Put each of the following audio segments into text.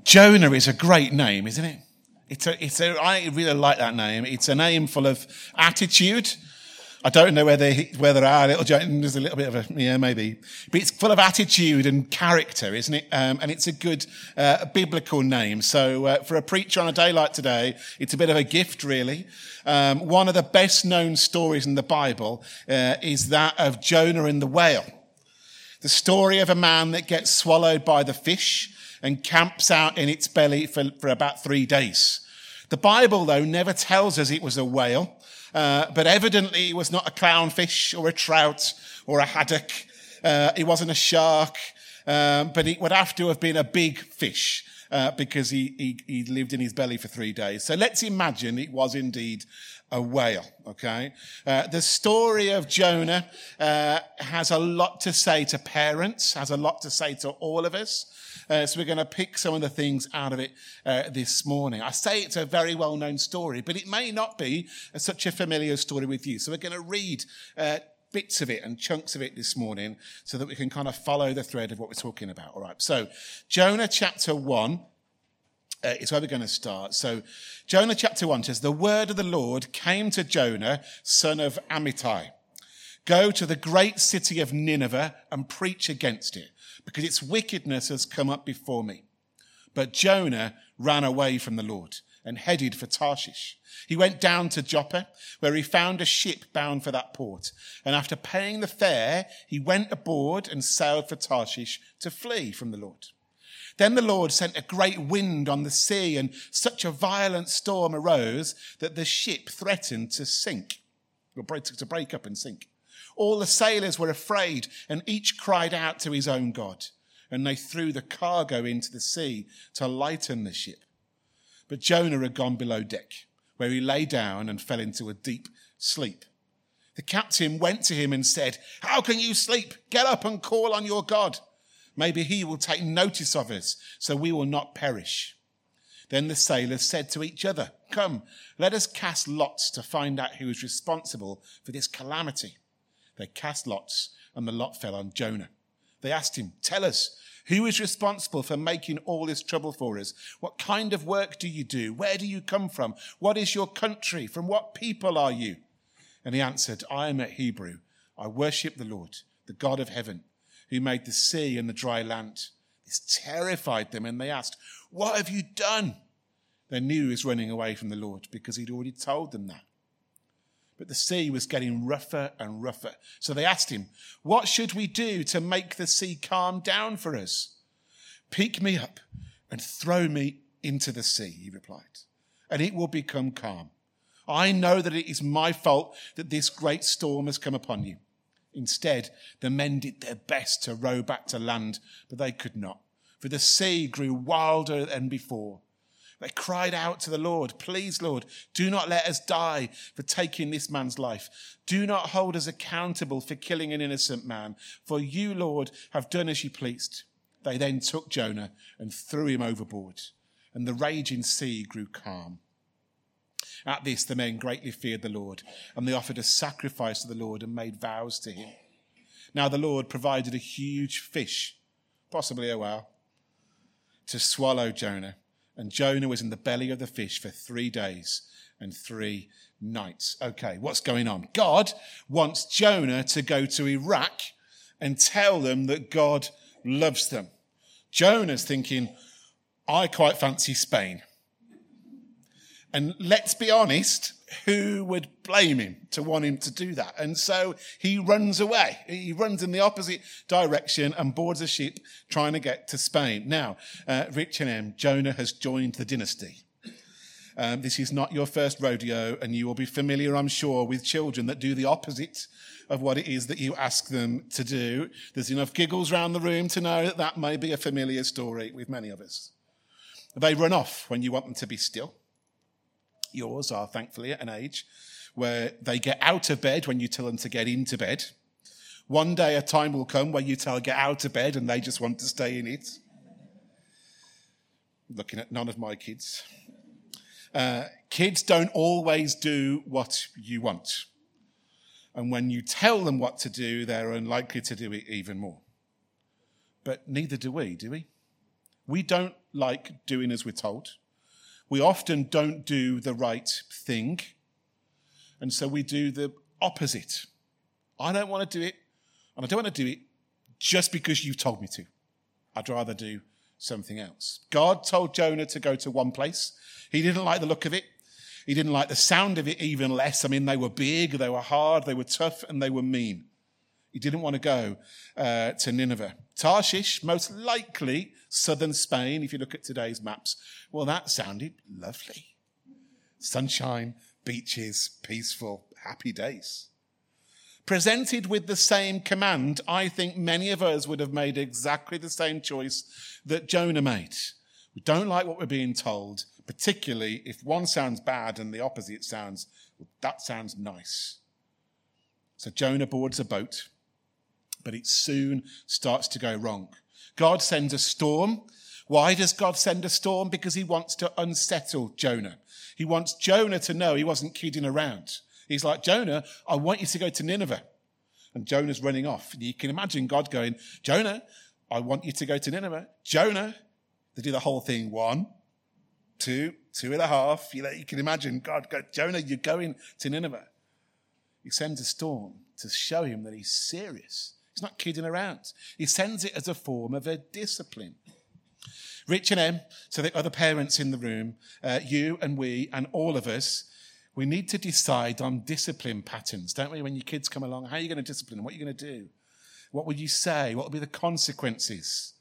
Jonah is a great name, isn't it? I really like that name. It's a name full of attitude. I don't know whether our little Jonah is a little bit of maybe. But it's full of attitude and character, isn't it? And it's a good biblical name. So for a preacher on a day like today, it's a bit of a gift, really. One of the best known stories in the Bible is that of Jonah and the whale. The story of a man that gets swallowed by the fish and camps out in its belly for about 3 days. The Bible, though, never tells us it was a whale, but evidently it was not a clownfish or a trout or a haddock. It wasn't a shark, but it would have to have been a big fish because he lived in his belly for 3 days. So let's imagine it was indeed a whale, okay? The story of Jonah has a lot to say to parents, has a lot to say to all of us. So we're going to pick some of the things out of it this morning. I say it's a very well-known story, but it may not be such a familiar story with you. So we're going to read bits of it and chunks of it this morning so that we can kind of follow the thread of what we're talking about. All right, so Jonah chapter 1 is where we're going to start. So Jonah chapter 1 says, "The word of the Lord came to Jonah, son of Amittai. Go to the great city of Nineveh and preach against it, because its wickedness has come up before me." But Jonah ran away from the Lord and headed for Tarshish. He went down to Joppa, where he found a ship bound for that port. And after paying the fare, he went aboard and sailed for Tarshish to flee from the Lord. Then the Lord sent a great wind on the sea, and such a violent storm arose that the ship threatened to sink, or to break up and sink. All the sailors were afraid, and each cried out to his own God. And they threw the cargo into the sea to lighten the ship. But Jonah had gone below deck, where he lay down and fell into a deep sleep. The captain went to him and said, "How can you sleep? Get up and call on your God. Maybe he will take notice of us, so we will not perish." Then the sailors said to each other, "Come, let us cast lots to find out who is responsible for this calamity." They cast lots, and the lot fell on Jonah. They asked him, "Tell us, who is responsible for making all this trouble for us? What kind of work do you do? Where do you come from? What is your country? From what people are you?" And he answered, "I am a Hebrew. I worship the Lord, the God of heaven, who made the sea and the dry land." This terrified them, and they asked, "What have you done?" They knew he was running away from the Lord because he'd already told them that. But the sea was getting rougher and rougher. So they asked him, "What should we do to make the sea calm down for us?" "Pick me up and throw me into the sea," he replied, "and it will become calm. I know that it is my fault that this great storm has come upon you." Instead, the men did their best to row back to land, but they could not, for the sea grew wilder than before. They cried out to the Lord, "Please, Lord, do not let us die for taking this man's life. Do not hold us accountable for killing an innocent man, for you, Lord, have done as you pleased." They then took Jonah and threw him overboard, and the raging sea grew calm. At this, the men greatly feared the Lord, and they offered a sacrifice to the Lord and made vows to him. Now the Lord provided a huge fish, possibly a whale, to swallow Jonah. And Jonah was in the belly of the fish for 3 days and 3 nights. Okay, what's going on? God wants Jonah to go to Iraq and tell them that God loves them. Jonah's thinking, "I quite fancy Spain." And let's be honest, who would blame him to want him to do that? And so he runs away. He runs in the opposite direction and boards a ship trying to get to Spain. Now, Rich and Em, Jonah has joined the dynasty. This is not your first rodeo, and you will be familiar, I'm sure, with children that do the opposite of what it is that you ask them to do. There's enough giggles around the room to know that that may be a familiar story with many of us. They run off when you want them to be still. Yours are thankfully at an age where they get out of bed when you tell them to get into bed. One day a time will come where you tell them get out of bed and they just want to stay in it. Looking at none of my kids. Kids don't always do what you want. And when you tell them what to do, they're unlikely to do it even more. But neither do we, do we? We don't like doing as we're told. We often don't do the right thing. And so we do the opposite. I don't want to do it, and I don't want to do it just because you've told me to. I'd rather do something else. God told Jonah to go to one place. He didn't like the look of it. He didn't like the sound of it even less. I mean, they were big, they were hard, they were tough, and they were mean. He didn't want to go to Nineveh. Tarshish, most likely southern Spain, if you look at today's maps. Well, that sounded lovely. Sunshine, beaches, peaceful, happy days. Presented with the same command, I think many of us would have made exactly the same choice that Jonah made. We don't like what we're being told, particularly if one sounds bad and the opposite sounds, well, that sounds nice. So Jonah boards a boat, but it soon starts to go wrong. God sends a storm. Why does God send a storm? Because he wants to unsettle Jonah. He wants Jonah to know he wasn't kidding around. He's like, Jonah, I want you to go to Nineveh. And Jonah's running off. And you can imagine God going, Jonah, I want you to go to Nineveh. Jonah, they do the whole thing. 1, 2, 2.5. You can imagine God go, Jonah, you're going to Nineveh. He sends a storm to show him that he's serious. He's not kidding around. He sends it as a form of a discipline. Rich and Em, so the other parents in the room, you and we and all of us, we need to decide on discipline patterns, don't we? When your kids come along, how are you going to discipline them? What are you going to do? What will you say? What will be the consequences?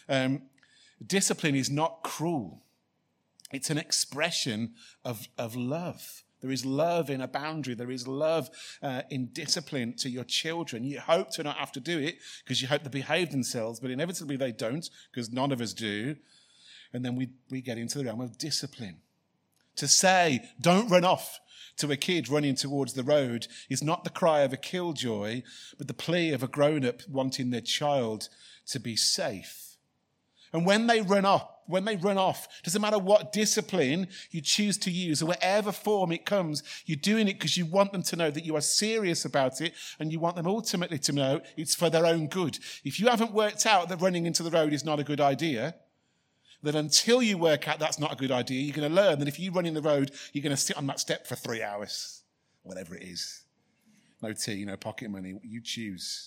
Discipline is not cruel. It's an expression of love. There is love in a boundary. There is love in discipline to your children. You hope to not have to do it because you hope they behave themselves, but inevitably they don't because none of us do. And then we get into the realm of discipline. To say, don't run off to a kid running towards the road is not the cry of a killjoy, but the plea of a grown-up wanting their child to be safe. And when they run off, doesn't matter what discipline you choose to use or whatever form it comes, you're doing it because you want them to know that you are serious about it and you want them ultimately to know it's for their own good. If you haven't worked out that running into the road is not a good idea, then until you work out that's not a good idea, you're going to learn that if you run in the road, you're going to sit on that step for 3 hours, whatever it is. No tea, no pocket money, you choose.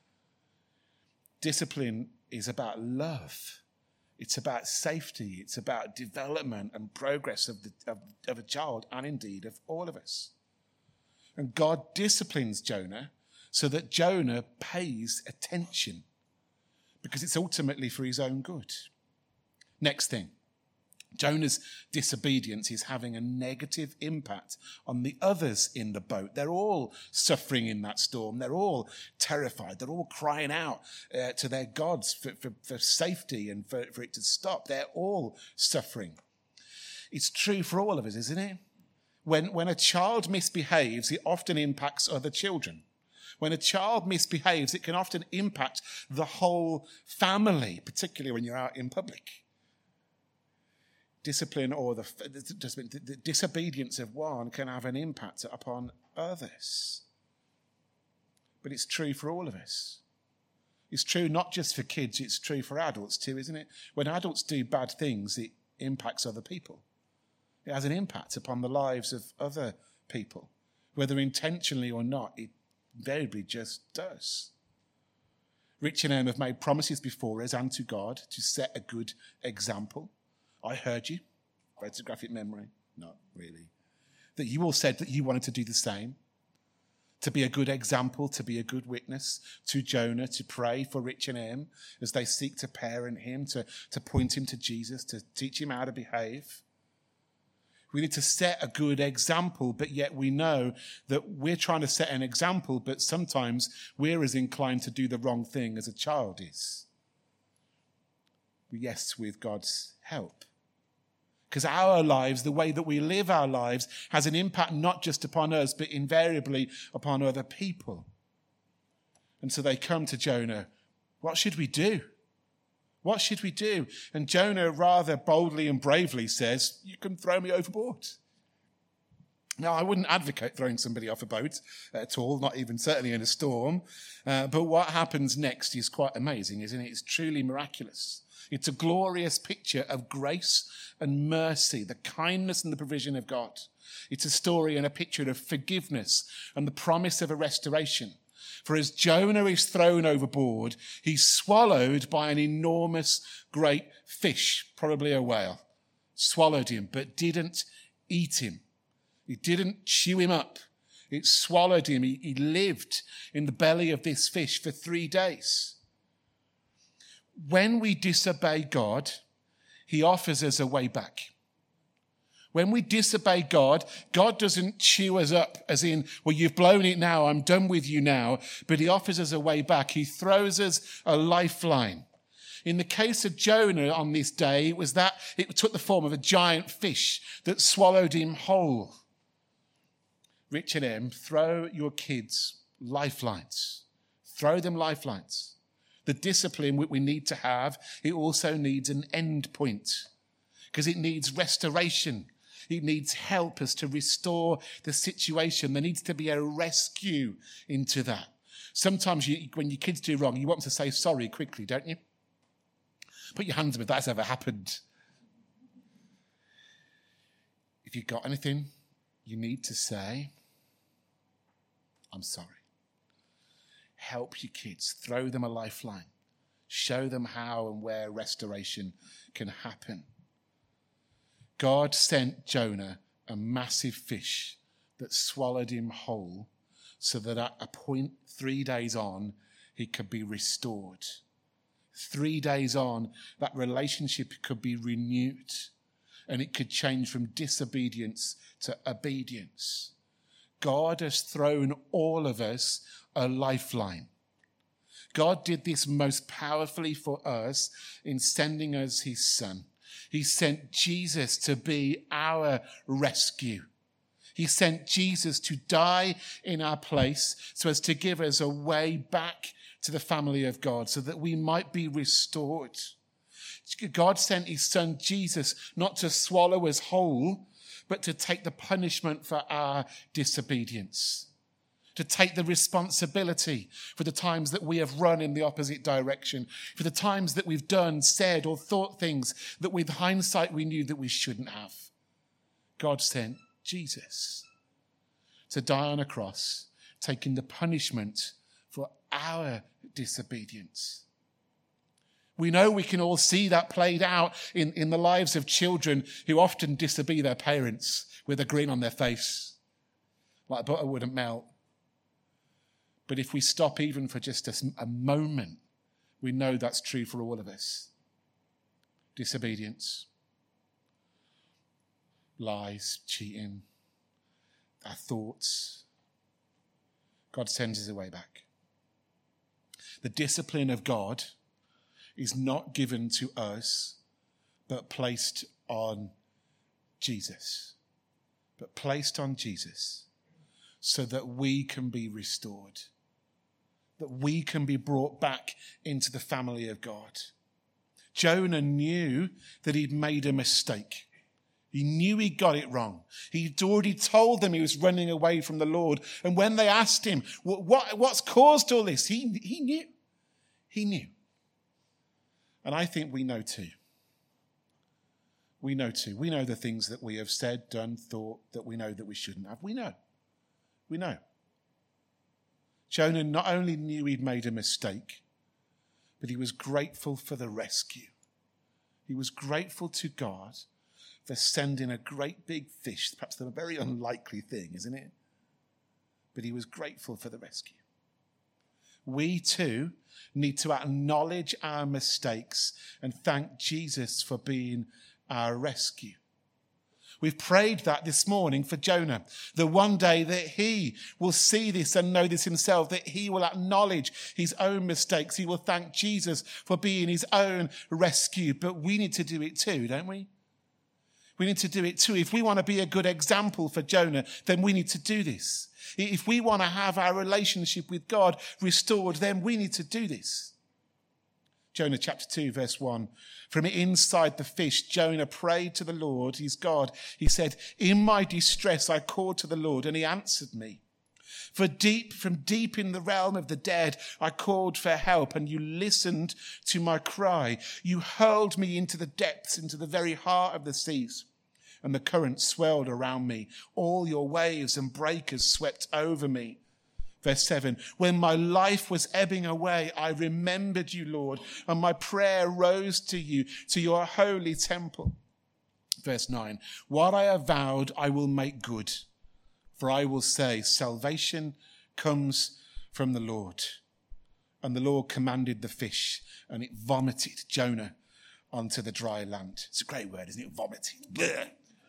Discipline is about love. It's about safety. It's about development and progress of a child and indeed of all of us. And God disciplines Jonah so that Jonah pays attention because it's ultimately for his own good. Next thing, Jonah's disobedience is having a negative impact on the others in the boat. They're all suffering in that storm. They're all terrified. They're all crying out to their gods for safety and for it to stop. They're all suffering. It's true for all of us, isn't it? When a child misbehaves, it often impacts other children. When a child misbehaves, it can often impact the whole family, particularly when you're out in public. Discipline or the disobedience of one can have an impact upon others. But it's true for all of us. It's true not just for kids, it's true for adults too, isn't it? When adults do bad things, it impacts other people. It has an impact upon the lives of other people. Whether intentionally or not, it invariably just does. Rich and Em have made promises before us and to God to set a good example. I heard you. Photographic memory. Not really. That you all said that you wanted to do the same. To be a good example, to be a good witness to Jonah, to pray for Rich and Em as they seek to parent him, to point him to Jesus, to teach him how to behave. We need to set a good example, but yet we know that we're trying to set an example, but sometimes we're as inclined to do the wrong thing as a child is. Yes, with God's help. Because our lives, the way that we live our lives, has an impact not just upon us, but invariably upon other people. And so they come to Jonah, what should we do? What should we do? And Jonah rather boldly and bravely says, you can throw me overboard. Now, I wouldn't advocate throwing somebody off a boat at all, not even certainly in a storm. But what happens next is quite amazing, isn't it? It's truly miraculous. It's a glorious picture of grace and mercy, the kindness and the provision of God. It's a story and a picture of forgiveness and the promise of a restoration. For as Jonah is thrown overboard, he's swallowed by an enormous, great fish, probably a whale. Swallowed him, but didn't eat him. It didn't chew him up. It swallowed him. He lived in the belly of this fish for 3 days. When we disobey God, he offers us a way back. When we disobey God, God doesn't chew us up as in, well, you've blown it now, I'm done with you now. But he offers us a way back. He throws us a lifeline. In the case of Jonah on this day, it took the form of a giant fish that swallowed him whole. Richard M., throw your kids lifelines. Throw them lifelines. The discipline we need to have, it also needs an end point because it needs restoration. It needs help us to restore the situation. There needs to be a rescue into that. Sometimes when your kids do wrong, you want them to say sorry quickly, don't you? Put your hands up if that's ever happened. If you've got anything you need to say, I'm sorry. Help your kids. Throw them a lifeline. Show them how and where restoration can happen. God sent Jonah a massive fish that swallowed him whole so that at a point 3 days on, he could be restored. 3 days on, that relationship could be renewed and it could change from disobedience to obedience. God has thrown all of us a lifeline. God did this most powerfully for us in sending us his son. He sent Jesus to be our rescue. He sent Jesus to die in our place so as to give us a way back to the family of God so that we might be restored. God sent his son Jesus not to swallow us whole, but to take the punishment for our disobedience, to take the responsibility for the times that we have run in the opposite direction, for the times that we've done, said, or thought things that with hindsight we knew that we shouldn't have. God sent Jesus to die on a cross, taking the punishment for our disobedience. We know we can all see that played out in the lives of children who often disobey their parents with a grin on their face, like butter wouldn't melt. But if we stop even for just a moment, we know that's true for all of us. Disobedience, lies, cheating, our thoughts. God sends us a way back. The discipline of God is not given to us, but placed on Jesus. But placed on Jesus so that we can be restored, that we can be brought back into the family of God. Jonah knew that he'd made a mistake. He knew he got it wrong. He'd already told them he was running away from the Lord. And when they asked him, what's caused all this? He knew. He knew. And I think we know too. We know too. We know the things that we have said, done, thought that we know that we shouldn't have. We know. We know. Jonah not only knew he'd made a mistake, but he was grateful for the rescue. He was grateful to God for sending a great big fish, perhaps a very unlikely thing, isn't it? But he was grateful for the rescue. We too need to acknowledge our mistakes and thank Jesus for being our rescue. We've prayed that this morning for Jonah, that one day that he will see this and know this himself, that he will acknowledge his own mistakes. He will thank Jesus for being his own rescue. But we need to do it too, don't we? We need to do it too. If we want to be a good example for Jonah, then we need to do this. If we want to have our relationship with God restored, then we need to do this. Jonah chapter 2, verse 1. From inside the fish, Jonah prayed to the Lord, his God. He said, in my distress, I called to the Lord, and he answered me. From deep in the realm of the dead, I called for help, and you listened to my cry. You hurled me into the depths, into the very heart of the seas, and the currents swelled around me. All your waves and breakers swept over me. Verse 7, when my life was ebbing away, I remembered you, Lord, and my prayer rose to you, to your holy temple. Verse 9, what I have vowed, I will make good. For I will say, salvation comes from the Lord. And the Lord commanded the fish, and it vomited Jonah onto the dry land. It's a great word, isn't it? Vomited. Blech.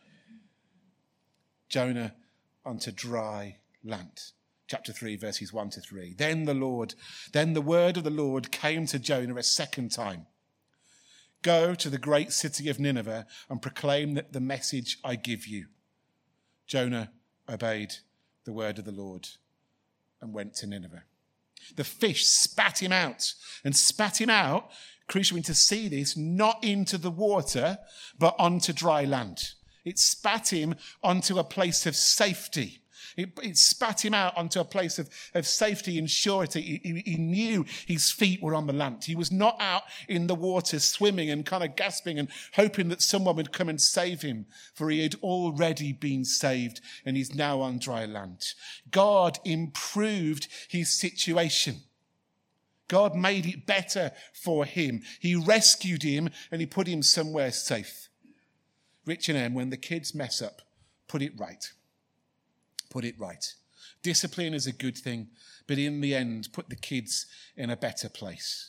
Jonah onto dry land. Chapter 3, verses 1 to 3. Then the word of the Lord came to Jonah a second time. Go to the great city of Nineveh and proclaim the message I give you. Jonah obeyed the word of the Lord and went to Nineveh. The fish spat him out, crucial to see this, not into the water, but onto dry land. It spat him onto a place of safety. It spat him out onto a place of safety and surety. He knew his feet were on the land. He was not out in the water swimming and kind of gasping and hoping that someone would come and save him, for he had already been saved and he's now on dry land. God improved his situation. God made it better for him. He rescued him and he put him somewhere safe. Rich and M, when the kids mess up, put it right. Put it right. Discipline is a good thing, but in the end, put the kids in a better place.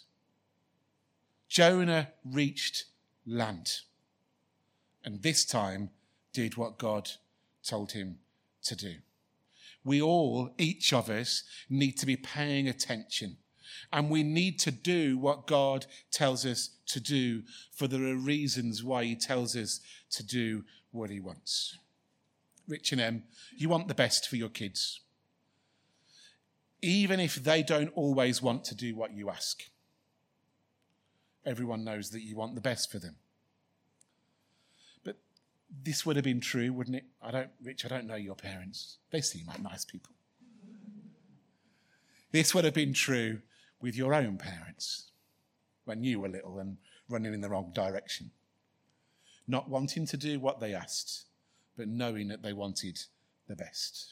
Jonah reached land, and this time did what God told him to do. We all, each of us, need to be paying attention, and we need to do what God tells us to do, for there are reasons why he tells us to do what he wants. Rich and M, you want the best for your kids, even if they don't always want to do what you ask. Everyone knows that you want the best for them. But this would have been true, wouldn't it? Rich, I don't know your parents. They seem like nice people. This would have been true with your own parents when you were little and running in the wrong direction. Not wanting to do what they asked, but knowing that they wanted the best.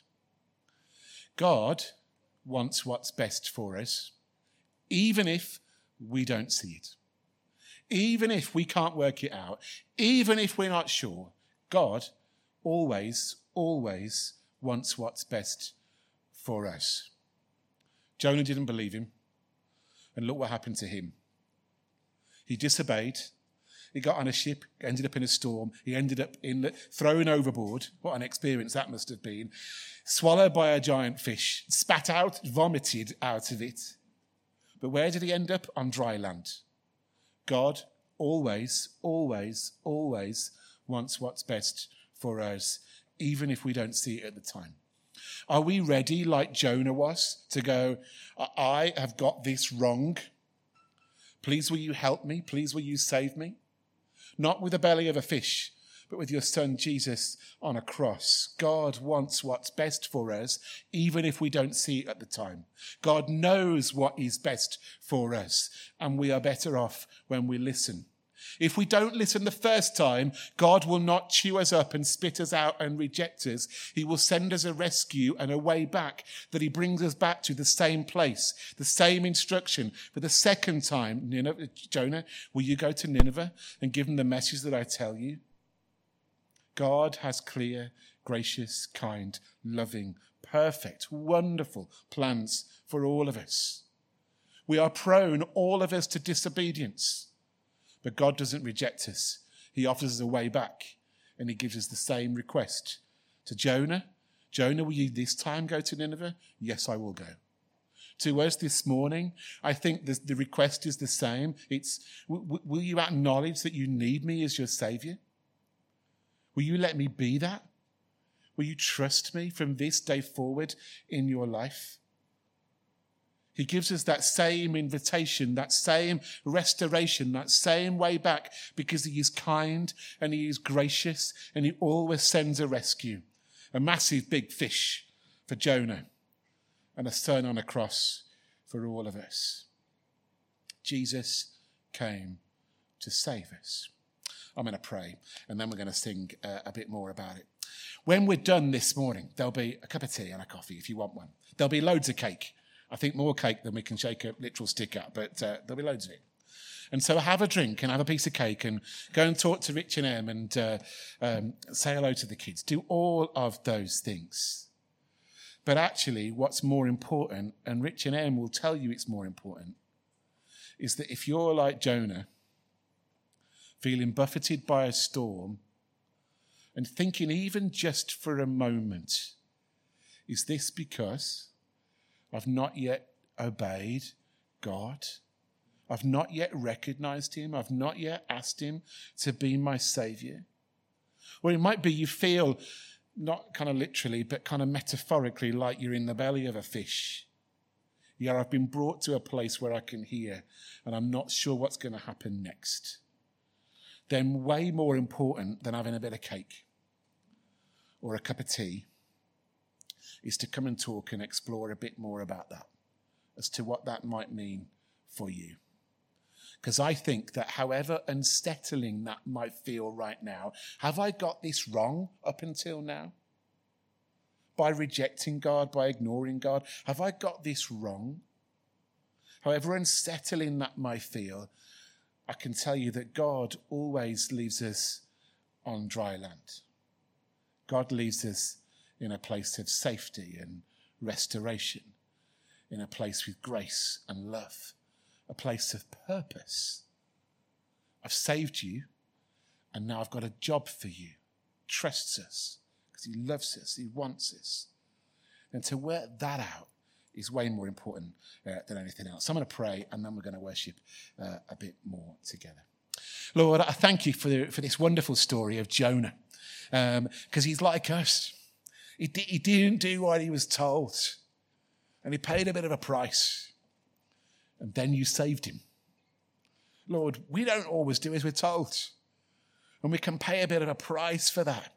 God wants what's best for us, even if we don't see it. Even if we can't work it out, even if we're not sure, God always, always wants what's best for us. Jonah didn't believe him, and look what happened to him. He disobeyed. He got on a ship, ended up in a storm. He ended up thrown overboard. What an experience that must have been. Swallowed by a giant fish, spat out, vomited out of it. But where did he end up? On dry land. God always, always, always wants what's best for us, even if we don't see it at the time. Are we ready, like Jonah was, to go, I have got this wrong. Please will you help me? Please will you save me? Not with the belly of a fish, but with your son Jesus on a cross. God wants what's best for us, even if we don't see it at the time. God knows what is best for us, and we are better off when we listen. If we don't listen the first time, God will not chew us up and spit us out and reject us. He will send us a rescue and a way back, that he brings us back to the same place, the same instruction. For the second time, Jonah, will you go to Nineveh and give them the message that I tell you? God has clear, gracious, kind, loving, perfect, wonderful plans for all of us. We are prone, all of us, to disobedience. But God doesn't reject us. He offers us a way back, and he gives us the same request to Jonah. Jonah, will you this time go to Nineveh? Yes, I will go. To us this morning, I think the request is the same. It's, will you acknowledge that you need me as your Saviour? Will you let me be that? Will you trust me from this day forward in your life? He gives us that same invitation, that same restoration, that same way back, because he is kind and he is gracious and he always sends a rescue. A massive big fish for Jonah and a son on a cross for all of us. Jesus came to save us. I'm going to pray and then we're going to sing a bit more about it. When we're done this morning, there'll be a cup of tea and a coffee if you want one. There'll be loads of cake. I think more cake than we can shake a literal stick at, but there'll be loads of it. And so have a drink and have a piece of cake and go and talk to Rich and Em and say hello to the kids. Do all of those things. But actually, what's more important, and Rich and Em will tell you it's more important, is that if you're like Jonah, feeling buffeted by a storm and thinking even just for a moment, is this because I've not yet obeyed God? I've not yet recognized him. I've not yet asked him to be my saviour. Or it might be you feel, not kind of literally, but kind of metaphorically, like you're in the belly of a fish. Yeah, I've been brought to a place where I can hear, and I'm not sure what's going to happen next. Then way more important than having a bit of cake or a cup of tea is to come and talk and explore a bit more about that, as to what that might mean for you. Because I think that however unsettling that might feel right now, have I got this wrong up until now? By rejecting God, by ignoring God, have I got this wrong? However unsettling that might feel, I can tell you that God always leaves us on dry land. God leaves us in a place of safety and restoration, in a place with grace and love, a place of purpose. I've saved you, and now I've got a job for you. Trusts us, because he loves us, he wants us. And to work that out is way more important than anything else. So I'm going to pray, and then we're going to worship a bit more together. Lord, I thank you for this wonderful story of Jonah, because he's like us. He didn't do what he was told, and he paid a bit of a price, and then you saved him. Lord, we don't always do as we're told, and we can pay a bit of a price for that,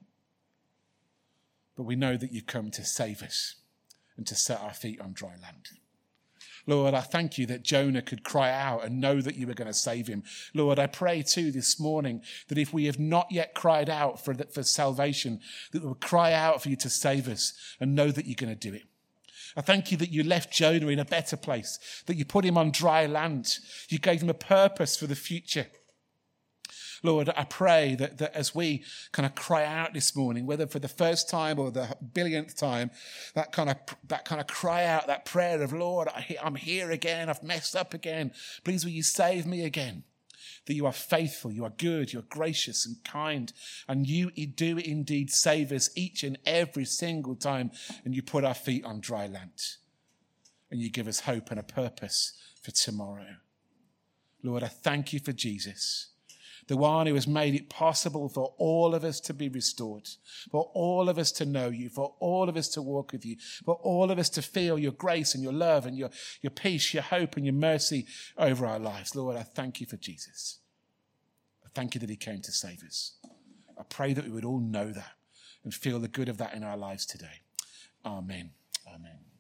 but we know that you come to save us and to set our feet on dry land. Lord, I thank you that Jonah could cry out and know that you were going to save him. Lord, I pray too this morning that if we have not yet cried out for salvation, that we will cry out for you to save us and know that you're going to do it. I thank you that you left Jonah in a better place, that you put him on dry land. You gave him a purpose for the future. Lord, I pray that as we kind of cry out this morning, whether for the first time or the billionth time, that kind of cry out, that prayer of, Lord, I'm here again, I've messed up again. Please will you save me again? That you are faithful, you are good, you're gracious and kind, and you do indeed save us each and every single time, and you put our feet on dry land, and you give us hope and a purpose for tomorrow. Lord, I thank you for Jesus, the one who has made it possible for all of us to be restored, for all of us to know you, for all of us to walk with you, for all of us to feel your grace and your love and your peace, your hope and your mercy over our lives. Lord, I thank you for Jesus. I thank you that he came to save us. I pray that we would all know that and feel the good of that in our lives today. Amen. Amen.